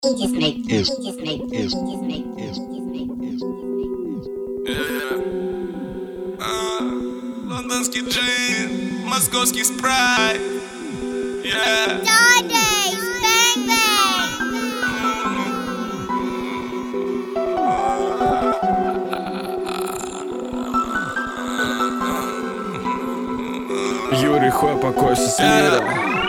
Лондонский джин, московский спрайт. Юрий Хой, покойся с миром.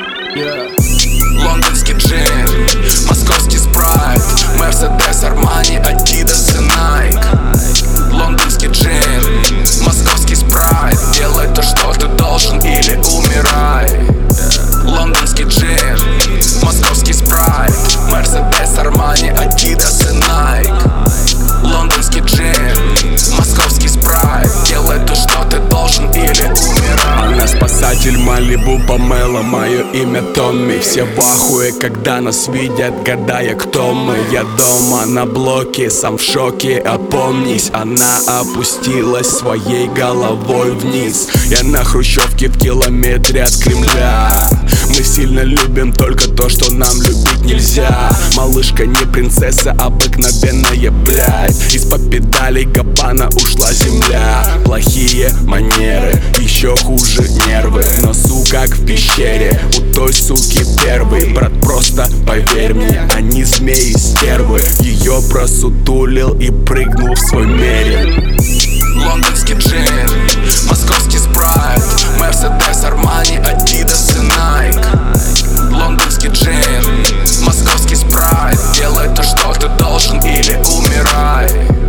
Лондонский джин, московский спрайт, Мерседес, Армани, Адидас и Найк. Лондонский джин, московский спрайт, делай то, что ты должен, или умирай. Лондонский джин, московский спрайт, Мерседес, Армани, Адидас и Найк. Лондонский джин, московский спрайт, делай то, что ты должен, или умирай. Она спасатель Малибу, Памела, мое имя Томми. Все в ахуе, когда нас видят, гадая, кто мы. Я дома на блоке, сам в шоке, опомнись. Она опустилась своей головой вниз. Я на хрущевке в километре от Кремля. Мы сильно любим только то, что нам любить нельзя. Малышка не принцесса, обыкновенная, блядь. Из-под педалей Габбана ушла земля. Плохие манеры, еще хуже нервы. В носу как в пещере, у той суки первый. Брат, просто поверь мне, они змеи стервы. Ее просутулил и прыгнул в свой мерин. Лондонский джин, московский спрайт, Мерседес, Армани, Адидас и Найк. Лондонский джин, московский спрайт, делай то, что ты должен, или умирай.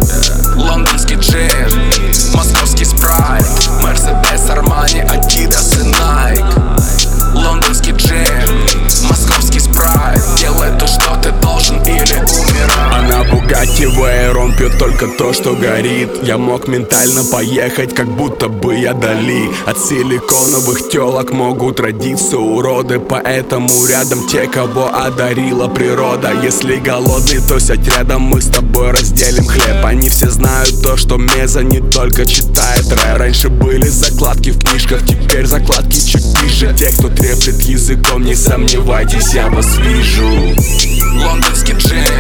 Лондонский джин, московский спрайт, Мерседес, Армани, Адидас и Найк. Лондонский джин, московский спрайт, делай то, что ты должен, или умирай. Она Бугатти Вейрон, пьет только то, что горит. Я мог ментально поехать, как будто бы я Дали. От силиконовых телок могут родиться уроды, поэтому рядом те, кого одарила природа. Если голодный, то сядь рядом, мы с тобой разделим хлеб. Они все знают то, что Меза не только читает рэп. Раньше были закладки в книжках, теперь закладки чуть ниже. Те, кто треплет языком, не сомневайтесь, я вас вижу. Лондонский джин,